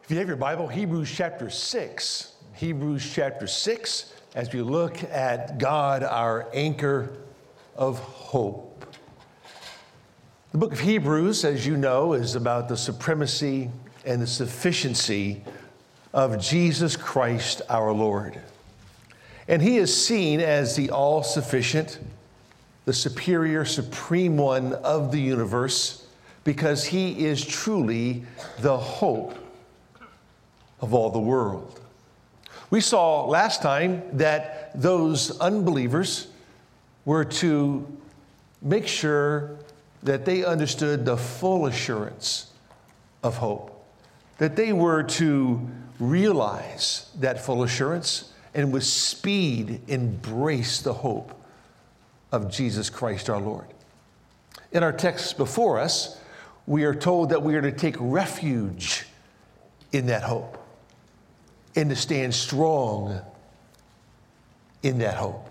If you have your Bible, Hebrews chapter 6. Hebrews chapter 6, as we look at God, our anchor of hope. The book of Hebrews, as you know, is about the supremacy and the sufficiency of Jesus Christ our Lord. And he is seen as the all-sufficient, the superior, supreme one of the universe, because he is truly the hope of all the world. We saw last time that those unbelievers were to make sure that they understood the full assurance of hope, that they were to realize that full assurance and with speed embrace the hope of Jesus Christ our Lord. In our text before us, we are told that we are to take refuge in that hope and to stand strong in that hope.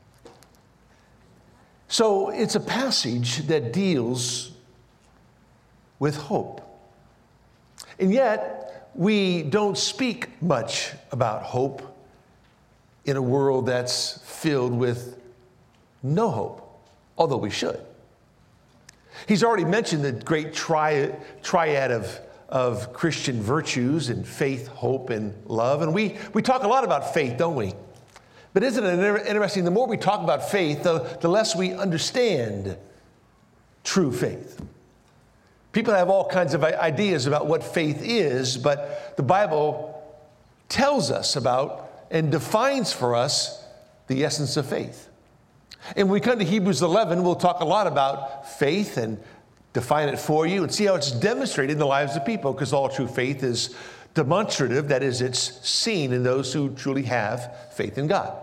So it's a passage that deals with hope. And yet, we don't speak much about hope in a world that's filled with no hope, although we should. He's already mentioned the great triad of Christian virtues and faith, hope, and love. And we talk a lot about faith, don't we? But isn't it interesting, the more we talk about faith, the less we understand true faith. People have all kinds of ideas about what faith is, but the Bible tells us about and defines for us the essence of faith. And when we come to Hebrews 11, we'll talk a lot about faith and define it for you and see how it's demonstrated in the lives of people, because all true faith is demonstrative. That is, it's seen in those who truly have faith in God.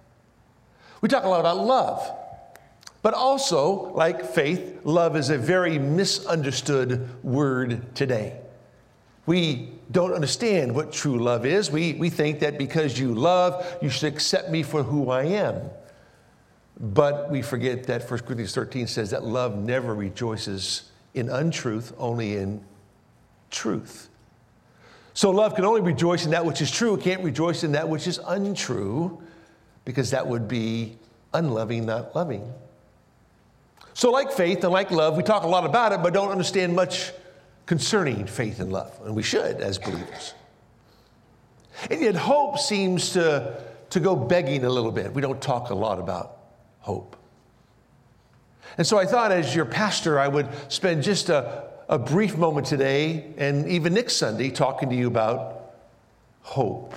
We talk a lot about love, but also, like faith, love is a very misunderstood word today. We don't understand what true love is. We think that because you love, you should accept me for who I am. But we forget that 1 Corinthians 13 says that love never rejoices in untruth, only in truth. So love can only rejoice in that which is true. It can't rejoice in that which is untrue, because that would be unloving, not loving. So like faith and like love, we talk a lot about it, but don't understand much concerning faith and love. And we should as believers. And yet hope seems to go begging a little bit. We don't talk a lot about hope. And so I thought, as your pastor, I would spend just a brief moment today, and even next Sunday, talking to you about hope.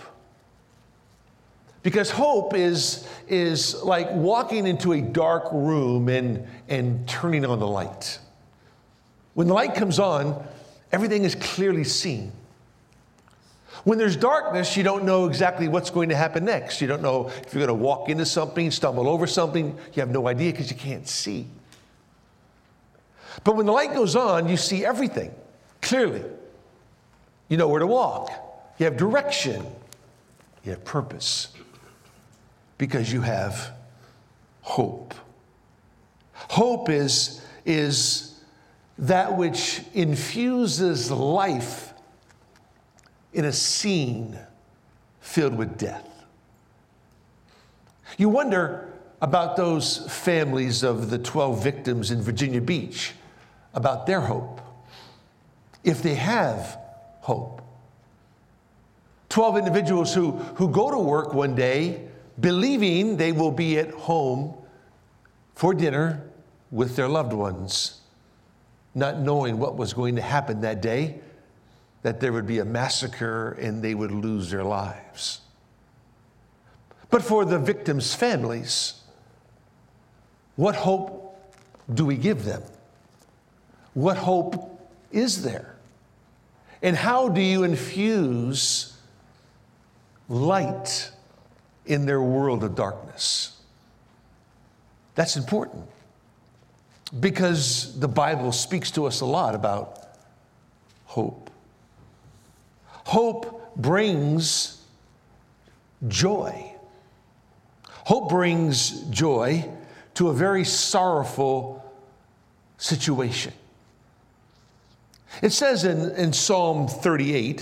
Because hope is like walking into a dark room and turning on the light. When the light comes on, everything is clearly seen. When there's darkness, you don't know exactly what's going to happen next. You don't know if you're going to walk into something, stumble over something. You have no idea because you can't see. But when the light goes on, you see everything clearly. You know where to walk. You have direction. You have purpose. Because you have hope. Hope is that which infuses life in a scene filled with death. You wonder about those families of the 12 victims in Virginia Beach, about their hope, if they have hope. 12 individuals who go to work one day believing they will be at home for dinner with their loved ones, not knowing what was going to happen that day, that there would be a massacre and they would lose their lives. But for the victims' families, what hope do we give them? What hope is there? And how do you infuse light in their world of darkness? That's important, because the Bible speaks to us a lot about hope. Hope brings joy. Hope brings joy to a very sorrowful situation. It says in Psalm 38,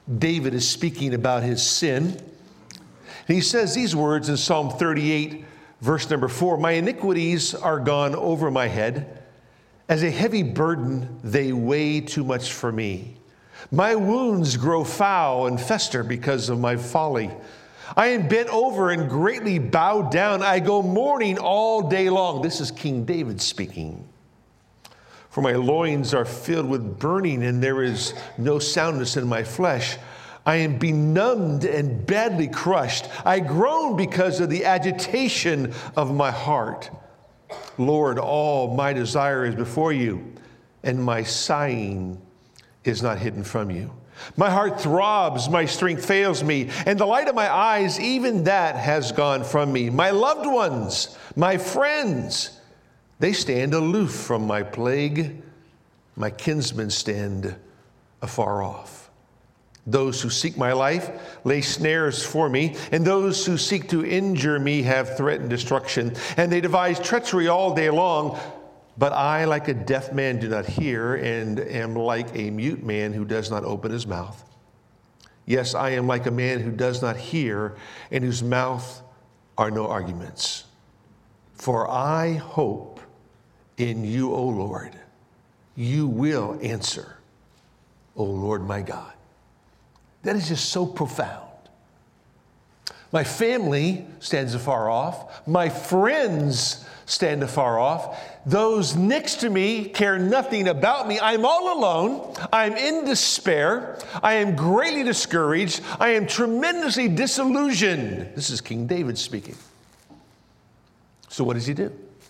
David is speaking about his sin. And he says these words in Psalm 38, verse number 4, "My iniquities are gone over my head. As a heavy burden, they weigh too much for me. My wounds grow foul and fester because of my folly. I am bent over and greatly bowed down. I go mourning all day long." This is King David speaking. "For my loins are filled with burning, and there is no soundness in my flesh. I am benumbed and badly crushed. I groan because of the agitation of my heart. Lord, all my desire is before you, and my sighing is not hidden from you. My heart throbs, my strength fails me, and the light of my eyes, even that has gone from me. My loved ones, my friends, they stand aloof from my plague. My kinsmen stand afar off. Those who seek my life lay snares for me, and those who seek to injure me have threatened destruction, and they devise treachery all day long. But I, like a deaf man, do not hear, and am like a mute man who does not open his mouth. Yes, I am like a man who does not hear, and whose mouth are no arguments. For I hope in you, O Lord. You will answer, O Lord my God." That is just so profound. My family stands afar off. My friends stand afar off. Those next to me care nothing about me. I'm all alone. I'm in despair. I am greatly discouraged. I am tremendously disillusioned. This is King David speaking. So what does he do?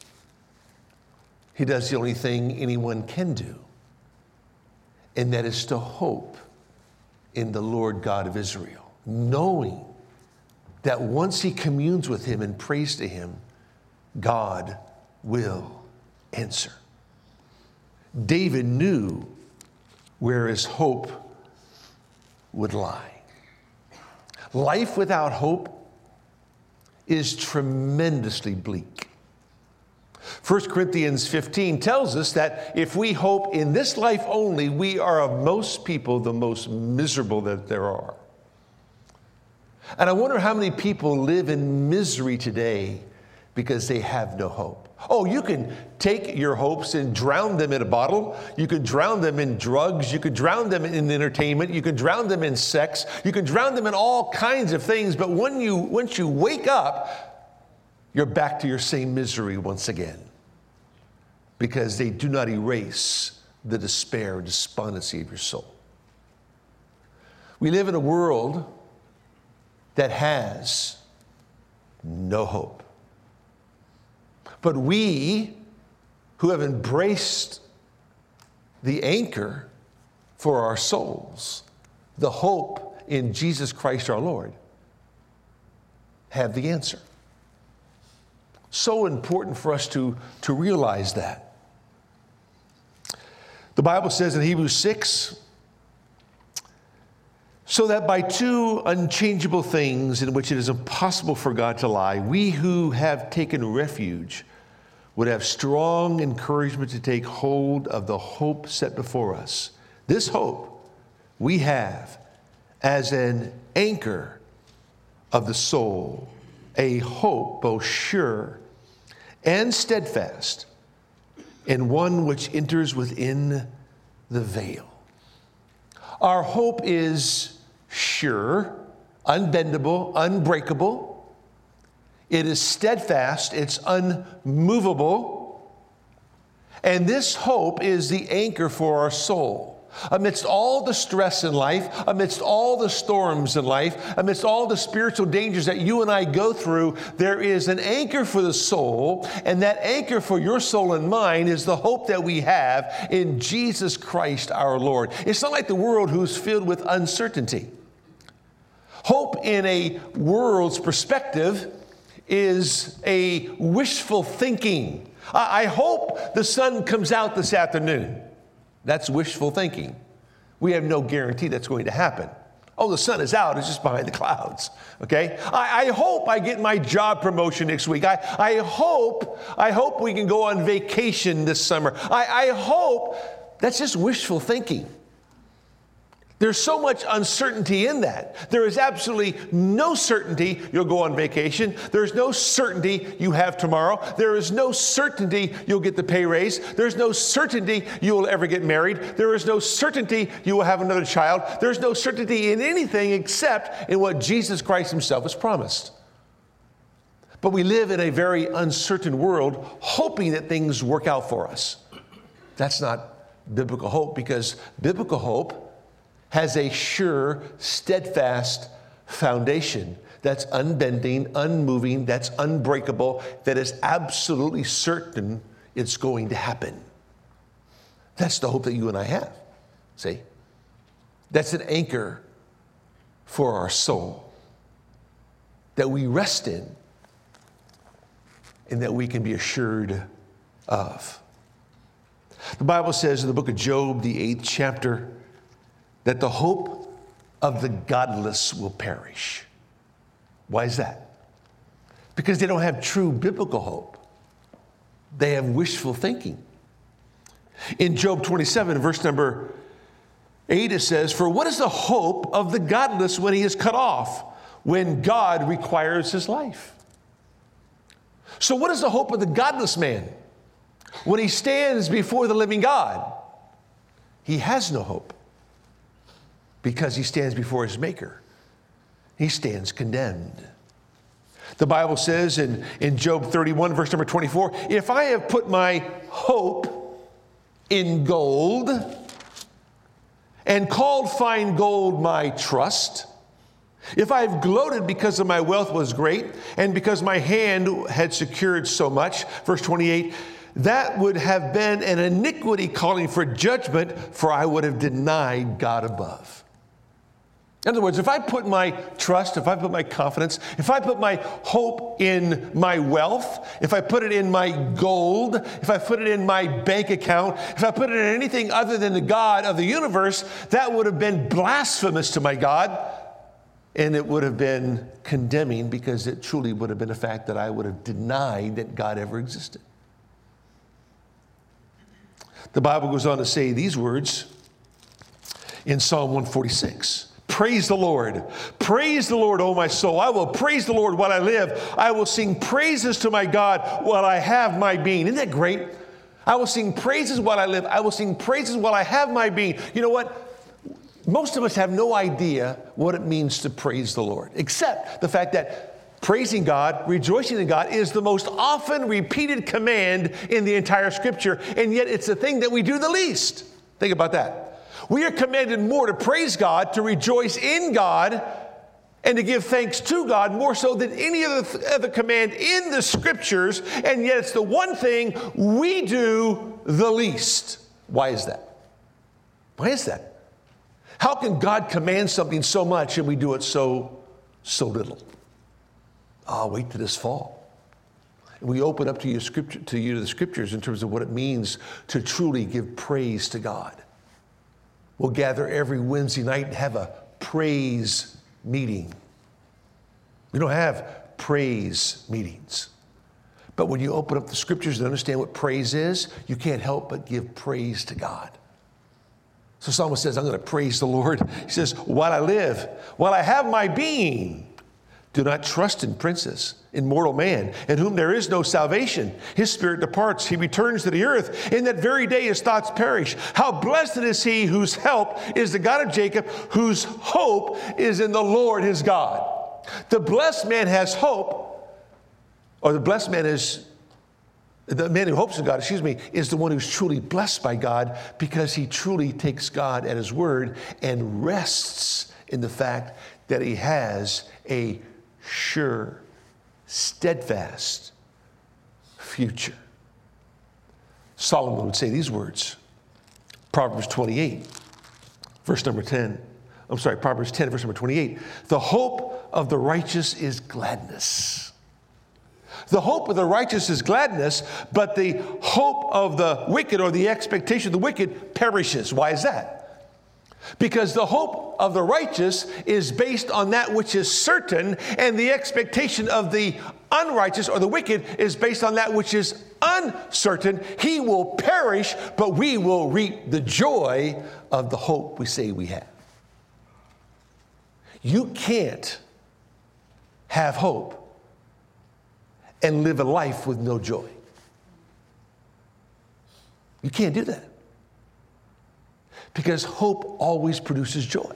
He does the only thing anyone can do, and that is to hope in the Lord God of Israel, knowing that once he communes with him and prays to him, God will answer. David knew where his hope would lie. Life without hope is tremendously bleak. 1 Corinthians 15 tells us that if we hope in this life only, we are of most people the most miserable that there are. And I wonder how many people live in misery today because they have no hope. Oh, you can take your hopes and drown them in a bottle. You could drown them in drugs. You could drown them in entertainment. You could drown them in sex. You could drown them in all kinds of things. But once you wake up, you're back to your same misery once again, because they do not erase the despair and despondency of your soul. We live in a world that has no hope. But we who have embraced the anchor for our souls, the hope in Jesus Christ our Lord, have the answer. So important for us to realize that. The Bible says in Hebrews 6, "So that by two unchangeable things in which it is impossible for God to lie, we who have taken refuge would have strong encouragement to take hold of the hope set before us. This hope we have as an anchor of the soul, a hope both sure and steadfast, and one which enters within the veil." Our hope is sure, unbendable, unbreakable. It is steadfast, it's unmovable. And this hope is the anchor for our soul. Amidst all the stress in life, amidst all the storms in life, amidst all the spiritual dangers that you and I go through, there is an anchor for the soul, and that anchor for your soul and mine is the hope that we have in Jesus Christ our Lord. It's not like the world who's filled with uncertainty. Hope in a world's perspective is a wishful thinking. I hope the sun comes out this afternoon. That's wishful thinking. We have no guarantee that's going to happen. Oh, the sun is out, it's just behind the clouds, okay? I hope I get my job promotion next week. I hope we can go on vacation this summer. I hope. That's just wishful thinking. There's so much uncertainty in that. There is absolutely no certainty you'll go on vacation. There's no certainty you have tomorrow. There is no certainty you'll get the pay raise. There's no certainty you will ever get married. There is no certainty you will have another child. There's no certainty in anything except in what Jesus Christ himself has promised. But we live in a very uncertain world, hoping that things work out for us. That's not biblical hope, because biblical hope has a sure, steadfast foundation that's unbending, unmoving, that's unbreakable, that is absolutely certain it's going to happen. That's the hope that you and I have. See? That's an anchor for our soul that we rest in and that we can be assured of. The Bible says in the book of Job, the 8th chapter, that the hope of the godless will perish. Why is that? Because they don't have true biblical hope. They have wishful thinking. In Job 27, verse number 8, it says, "For what is the hope of the godless when he is cut off, when God requires his life?" So what is the hope of the godless man when he stands before the living God? He has no hope, because he stands before his Maker. He stands condemned. The Bible says in Job 31, verse number 24, "If I have put my hope in gold and called fine gold my trust, if I have gloated because of my wealth was great and because my hand had secured so much," verse 28, "that would have been an iniquity calling for judgment, for I would have denied God above." In other words, if I put my trust, if I put my confidence, if I put my hope in my wealth, if I put it in my gold, if I put it in my bank account, if I put it in anything other than the God of the universe, that would have been blasphemous to my God, and it would have been condemning, because it truly would have been a fact that I would have denied that God ever existed. The Bible goes on to say these words in Psalm 146. "Praise the Lord. Praise the Lord, O my soul. I will praise the Lord while I live. I will sing praises to my God while I have my being." Isn't that great? I will sing praises while I live. I will sing praises while I have my being. You know what? Most of us have no idea what it means to praise the Lord, except the fact that praising God, rejoicing in God, is the most often repeated command in the entire Scripture, and yet it's the thing that we do the least. Think about that. We are commanded more to praise God, to rejoice in God, and to give thanks to God more so than any other command in the Scriptures, and yet it's the one thing we do the least. Why is that? Why is that? How can God command something so much and we do it so little? I'll wait till this fall. And we open up to you the Scriptures in terms of what it means to truly give praise to God. We'll gather every Wednesday night and have a praise meeting. We don't have praise meetings. But when you open up the Scriptures and understand what praise is, you can't help but give praise to God. So Psalmist says, I'm going to praise the Lord. He says, while I live, while I have my being, do not trust in princes, in mortal man, in whom there is no salvation. His spirit departs, he returns to the earth. In that very day his thoughts perish. How blessed is he whose help is the God of Jacob, whose hope is in the Lord his God. The blessed man has hope, or the blessed man is, the man who hopes in God, is the one who's truly blessed by God, because he truly takes God at his word and rests in the fact that he has a sure, steadfast future. Solomon would say these words, Proverbs 28, verse number 10. Proverbs 10, verse number 28. The hope of the righteous is gladness. The hope of the righteous is gladness, but the hope of the wicked, or the expectation of the wicked, perishes. Why is that? Because the hope of the righteous is based on that which is certain, and the expectation of the unrighteous or the wicked is based on that which is uncertain. He will perish, but we will reap the joy of the hope we say we have. You can't have hope and live a life with no joy. You can't do that. Because hope always produces joy.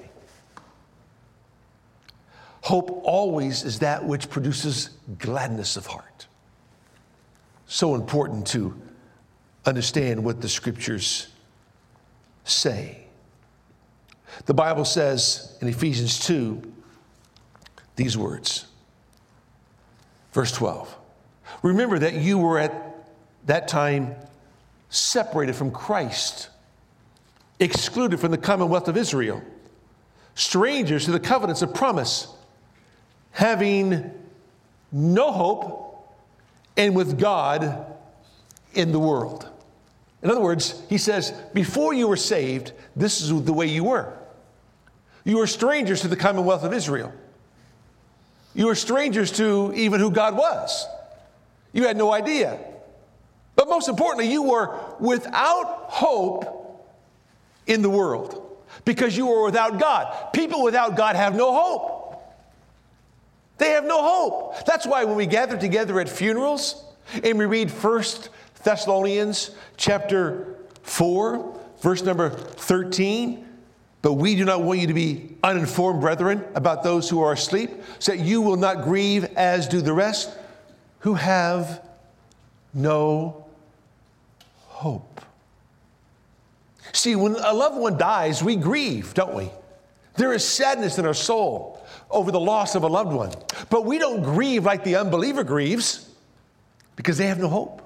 Hope always is that which produces gladness of heart. So important to understand what the scriptures say. The Bible says in Ephesians 2 these words. Verse 12. Remember that you were at that time separated from Christ, excluded from the commonwealth of Israel, strangers to the covenants of promise, having no hope, and with God in the world. In other words, he says, before you were saved, this is the way you were. You were strangers to the commonwealth of Israel. You were strangers to even who God was. You had no idea. But most importantly, you were without hope in the world because you were without God. People without God have no hope. They have no hope. That's why when we gather together at funerals and we read 1 Thessalonians chapter 4, verse number 13, but we do not want you to be uninformed, brethren, about those who are asleep, so that you will not grieve as do the rest who have no hope. See, when a loved one dies, we grieve, don't we? There is sadness in our soul over the loss of a loved one. But we don't grieve like the unbeliever grieves because they have no hope.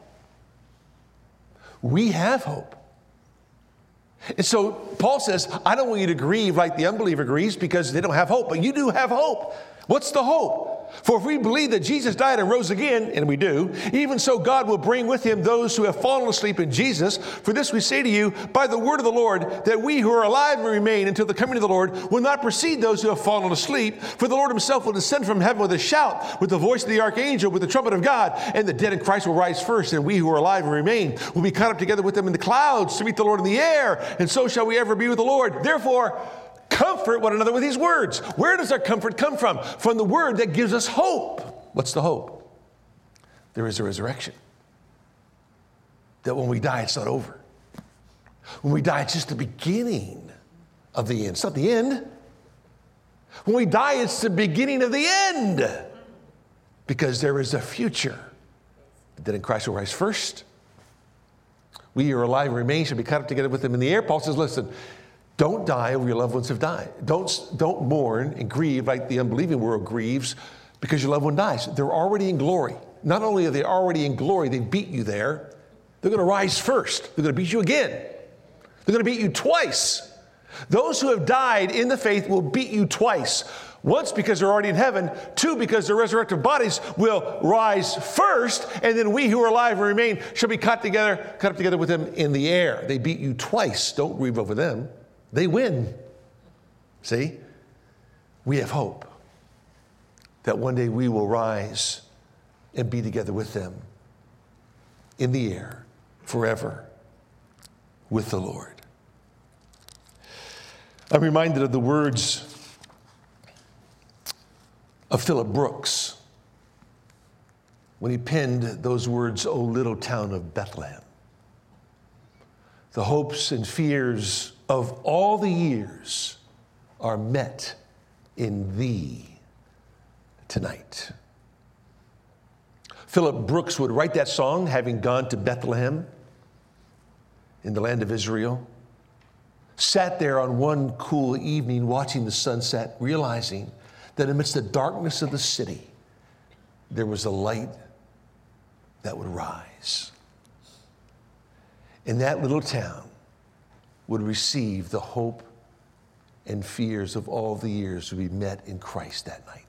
We have hope. And so Paul says, I don't want you to grieve like the unbeliever grieves because they don't have hope, but you do have hope. What's the hope? For if we believe that Jesus died and rose again, and we do, even so God will bring with him those who have fallen asleep in Jesus. For this we say to you by the word of the Lord, that we who are alive and remain until the coming of the Lord will not precede those who have fallen asleep. For the Lord himself will descend from heaven with a shout, with the voice of the archangel, with the trumpet of God, and the dead in Christ will rise first, and we who are alive and remain will be caught up together with them in the clouds to meet the Lord in the air, and so shall we ever be with the Lord. Therefore, comfort one another with these words. Where does our comfort come from? From the word that gives us hope. What's the hope? There is a resurrection. That when we die, it's not over. When we die, it's just the beginning of the end. It's not the end. When we die, it's the beginning of the end. Because there is a future. That in Christ will rise first. We who are alive and remain shall be caught up together with them in the air. Paul says, listen, don't die over your loved ones have died. Don't mourn and grieve like the unbelieving world grieves because your loved one dies. They're already in glory. Not only are they already in glory, they beat you there. They're going to rise first. They're going to beat you again. They're going to beat you twice. Those who have died in the faith will beat you twice. Once because they're already in heaven. Two because their resurrected bodies will rise first. And then we who are alive and remain shall be caught up together with them in the air. They beat you twice. Don't grieve over them. They win. See? We have hope that one day we will rise and be together with them in the air forever with the Lord. I'm reminded of the words of Philip Brooks when he penned those words, O little town of Bethlehem. The hopes and fears of all the years are met in thee tonight. Philip Brooks would write that song, having gone to Bethlehem in the land of Israel, sat there on one cool evening watching the sunset, realizing that amidst the darkness of the city, there was a light that would rise. And that little town would receive the hope and fears of all the years to be met in Christ that night.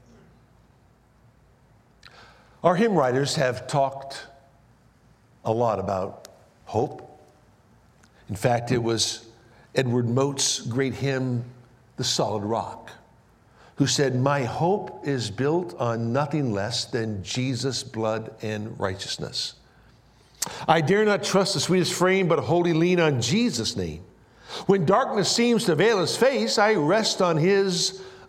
Our hymn writers have talked a lot about hope. In fact, it was Edward Mote's great hymn, The Solid Rock, who said, my hope is built on nothing less than Jesus' blood and righteousness. I dare not trust the sweetest frame, but wholly lean on Jesus' name. When darkness seems to veil his face, I rest on his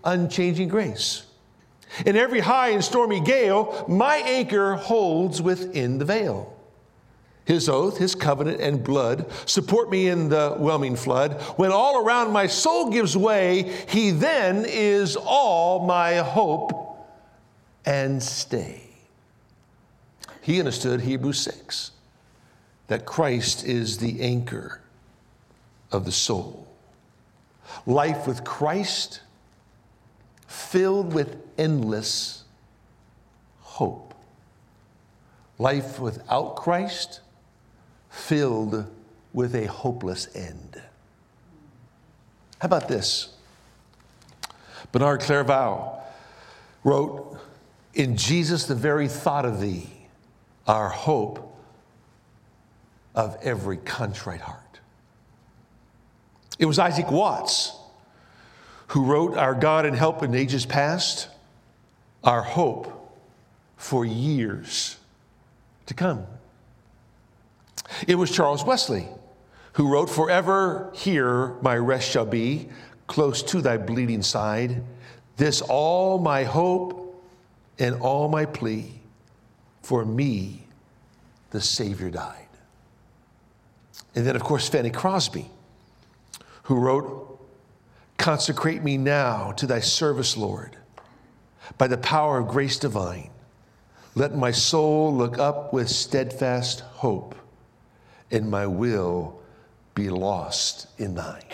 unchanging grace. In every high and stormy gale, my anchor holds within the veil. His oath, his covenant, and blood support me in the whelming flood. When all around my soul gives way, he then is all my hope and stay. He understood Hebrews 6, that Christ is the anchor of the soul. Life with Christ filled with endless hope. Life without Christ filled with a hopeless end. How about this? Bernard Clairvaux wrote, "In Jesus the very thought of thee, our hope of every contrite heart." It was Isaac Watts who wrote, "Our God and help in ages past, our hope for years to come." It was Charles Wesley who wrote, "Forever here my rest shall be, close to thy bleeding side. This all my hope and all my plea, for me the Savior died." And then, of course, Fanny Crosby, who wrote, "Consecrate me now to thy service, Lord, by the power of grace divine. Let my soul look up with steadfast hope, and my will be lost in thine."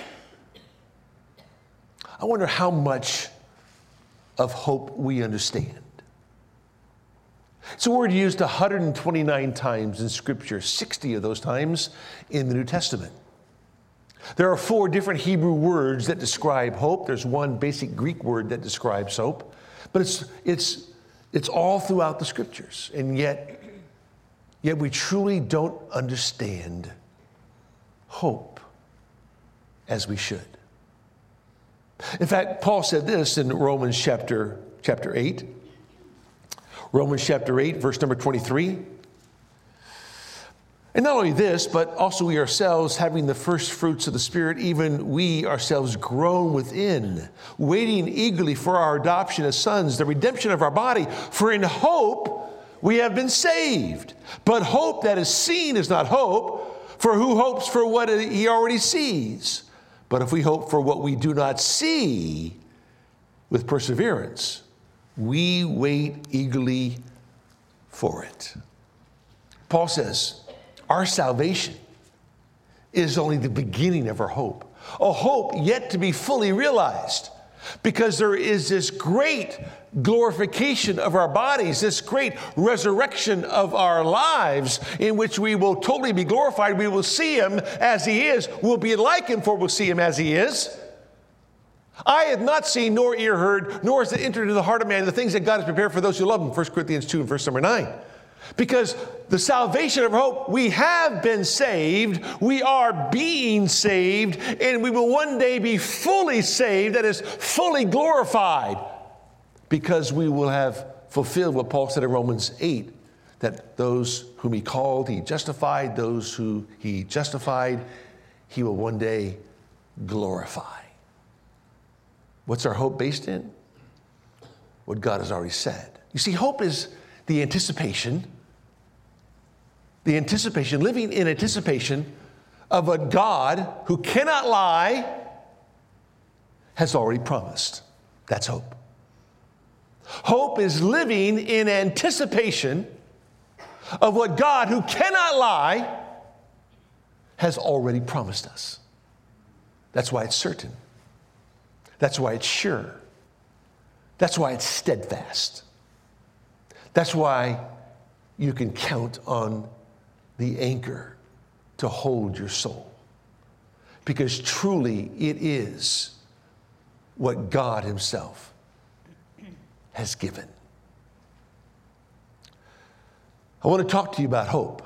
I wonder how much of hope we understand. It's a word used 129 times in Scripture, 60 of those times in the New Testament. There are 4 different Hebrew words that describe hope. There's one basic Greek word that describes hope, but it's all throughout the Scriptures. And yet we truly don't understand hope as we should. In fact, Paul said this in Romans chapter 8. Romans chapter 8, verse number 23. "And not only this, but also we ourselves, having the first fruits of the Spirit, even we ourselves groan within, waiting eagerly for our adoption as sons, the redemption of our body. For in hope we have been saved. But hope that is seen is not hope, for who hopes for what he already sees? But if we hope for what we do not see, with perseverance, we wait eagerly for it." Paul says, our salvation is only the beginning of our hope, a hope yet to be fully realized, because there is this great glorification of our bodies, this great resurrection of our lives, in which we will totally be glorified. We will see him as he is. We'll be like him, for we'll see him as he is. "Eye hath not seen, nor ear heard, nor has it entered into the heart of man the things that God has prepared for those who love him." 1 Corinthians 2 and verse number 9. Because the salvation of hope, we have been saved, we are being saved, and we will one day be fully saved, that is, fully glorified, because we will have fulfilled what Paul said in Romans 8, that those whom he called, he justified; those who he justified, he will one day glorify. What's our hope based in? What God has already said. You see, hope is the anticipation, living in anticipation of what God, who cannot lie, has already promised. That's hope. Hope is living in anticipation of what God, who cannot lie, has already promised us. That's why it's certain. That's why it's sure. That's why it's steadfast. That's why you can count on the anchor to hold your soul. Because truly it is what God himself has given. I want to talk to you about hope.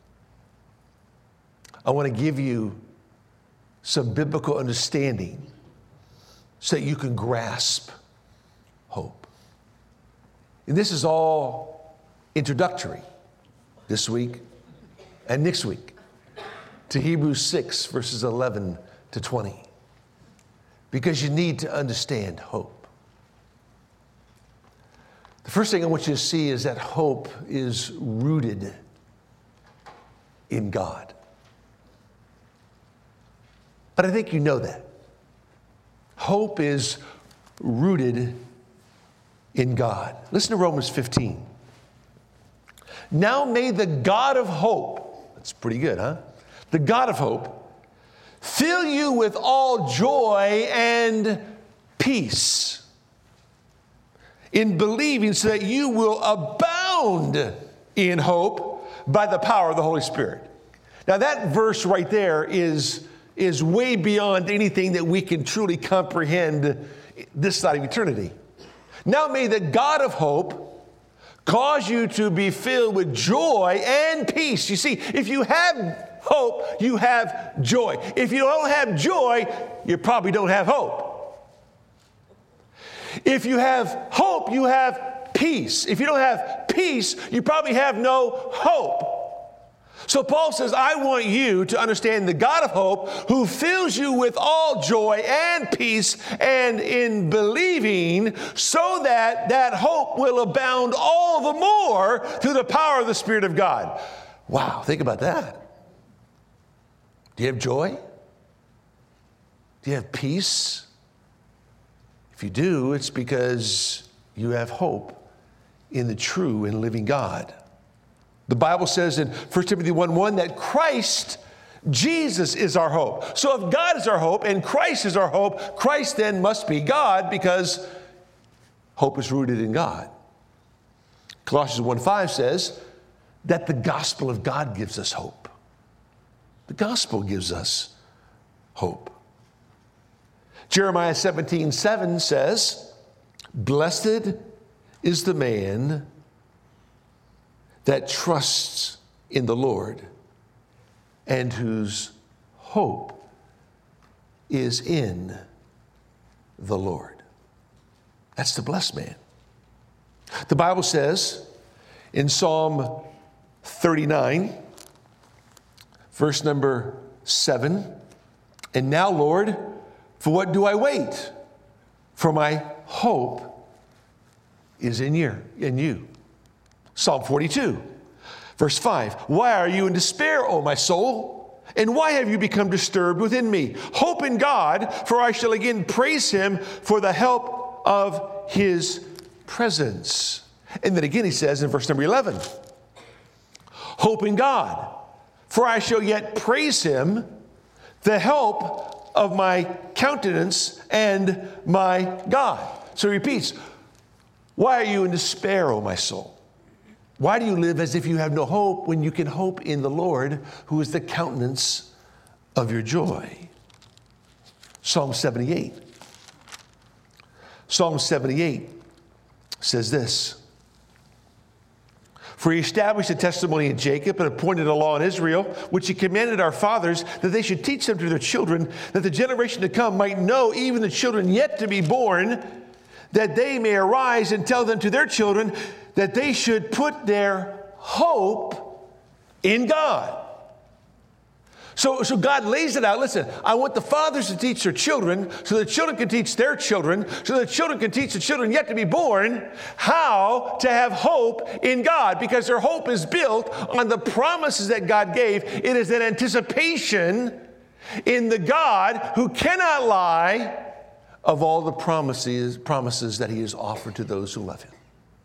I want to give you some biblical understanding so that you can grasp hope. And this is all introductory this week and next week to Hebrews 6, verses 11 to 20. Because you need to understand hope. The first thing I want you to see is that hope is rooted in God. But I think you know that. Hope is rooted in God. Listen to Romans 15. Now may the God of hope, that's pretty good, huh? The God of hope, fill you with all joy and peace in believing, so that you will abound in hope by the power of the Holy Spirit. Now that verse right there is way beyond anything that we can truly comprehend this side of eternity. Now may the God of hope cause you to be filled with joy and peace. You see, if you have hope, you have joy. If you don't have joy, you probably don't have hope. If you have hope, you have peace. If you don't have peace, you probably have no hope. So Paul says, I want you to understand the God of hope who fills you with all joy and peace and in believing, so that that hope will abound all the more through the power of the Spirit of God. Wow, think about that. Do you have joy? Do you have peace? If you do, it's because you have hope in the true and living God. The Bible says in 1 Timothy 1:1 that Christ, Jesus, is our hope. So if God is our hope and Christ is our hope, Christ then must be God, because hope is rooted in God. Colossians 1:5 says that the gospel of God gives us hope. The gospel gives us hope. Jeremiah 17:7 says, blessed is the man that trusts in the Lord and whose hope is in the Lord. That's the blessed man. The Bible says in Psalm 39, verse number 7, and now, Lord, for what do I wait? For my hope is in you. Psalm 42, verse 5. Why are you in despair, O my soul? And why have you become disturbed within me? Hope in God, for I shall again praise him for the help of his presence. And then again he says in verse number 11, hope in God, for I shall yet praise him, the help of my countenance and my God. So he repeats, why are you in despair, O my soul? Why do you live as if you have no hope when you can hope in the Lord, who is the countenance of your joy? Psalm 78. Psalm 78 says this, for he established a testimony in Jacob and appointed a law in Israel, which he commanded our fathers, that they should teach them to their children, that the generation to come might know, even the children yet to be born, that they may arise and tell them to their children, that they should put their hope in God. So God lays it out. Listen, I want the fathers to teach their children, so the children can teach their children, so the children can teach the children yet to be born how to have hope in God, because their hope is built on the promises that God gave. It is an anticipation in the God who cannot lie of all the promises that he has offered to those who love him.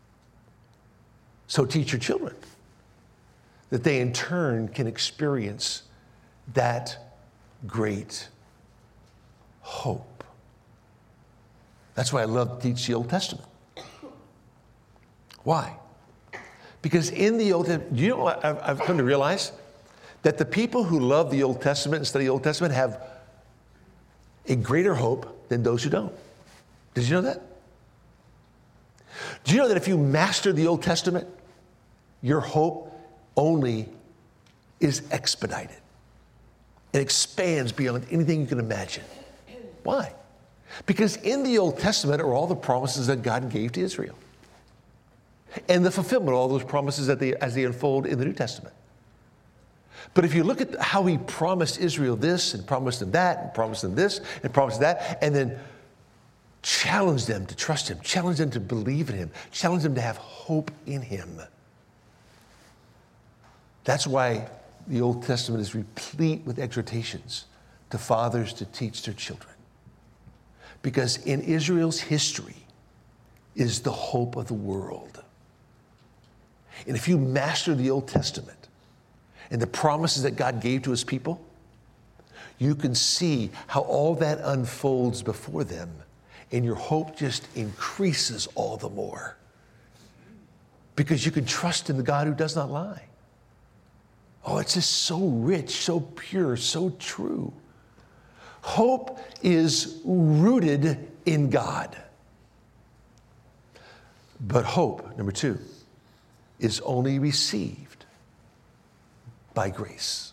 So teach your children that they in turn can experience that great hope. That's why I love to teach the Old Testament. Why? Because in the Old Testament, you know what I've come to realize? That the people who love the Old Testament and study the Old Testament have a greater hope than those who don't. Did you know that? Do you know that if you master the Old Testament, your hope only is expedited? It expands beyond anything you can imagine. Why? Because in the Old Testament are all the promises that God gave to Israel, and the fulfillment of all those promises as they unfold in the New Testament. But if you look at how he promised Israel this and promised them that and promised them this and promised that, and then Challenge them to trust him. Challenge them to believe in him. Challenge them to have hope in him. That's why the Old Testament is replete with exhortations to fathers to teach their children. Because in Israel's history is the hope of the world. And if you master the Old Testament and the promises that God gave to his people, you can see how all that unfolds before them, and your hope just increases all the more. Because you can trust in the God who does not lie. Oh, it's just so rich, so pure, so true. Hope is rooted in God. But hope, number 2, is only received by grace.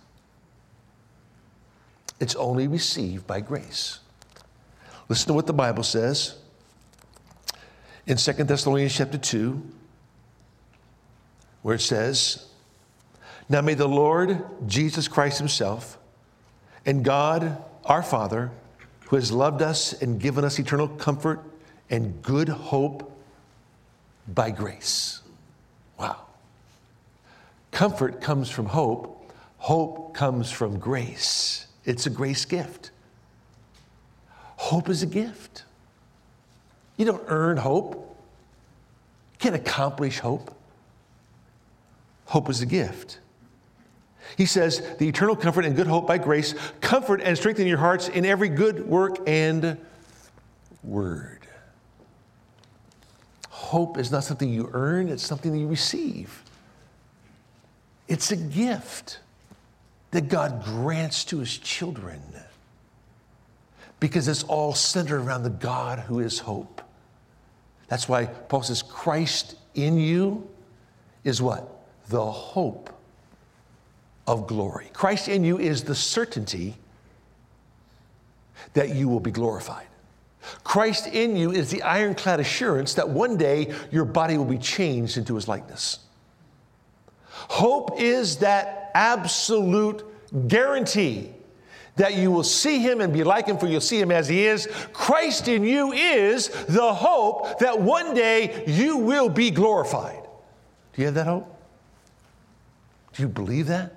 It's only received by grace. Listen to what the Bible says in 2 Thessalonians chapter 2, where it says, "Now may the Lord Jesus Christ himself and God our Father, who has loved us and given us eternal comfort and good hope by grace." Wow. Comfort comes from hope. Hope comes from grace. It's a grace gift. Hope is a gift. You don't earn hope. You can't accomplish hope. Hope is a gift. He says, the eternal comfort and good hope by grace, comfort and strengthen your hearts in every good work and word. Hope is not something you earn, it's something that you receive. It's a gift that God grants to his children because it's all centered around the God who is hope. That's why Paul says, Christ in you is what? The hope of glory. Christ in you is the certainty that you will be glorified. Christ in you is the ironclad assurance that one day your body will be changed into his likeness. Hope is that absolute guarantee that you will see him and be like him, for you'll see him as he is. Christ in you is the hope that one day you will be glorified. Do you have that hope? Do you believe that?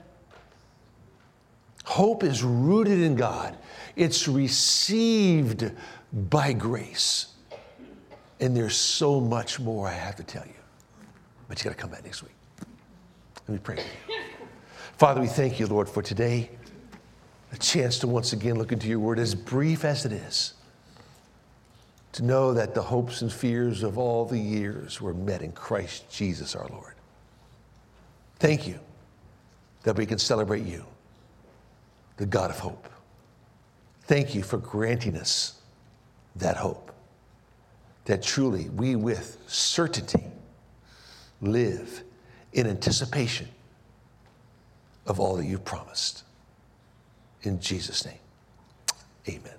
Hope is rooted in God. It's received by grace. And there's so much more I have to tell you. But you got to come back next week. Let me pray for you. Father, we thank you, Lord, for today. A chance to once again look into your word, as brief as it is. To know that the hopes and fears of all the years were met in Christ Jesus our Lord. Thank you that we can celebrate you, the God of hope. Thank you for granting us that hope, that truly we with certainty live in anticipation of all that you've promised. In Jesus' name, amen.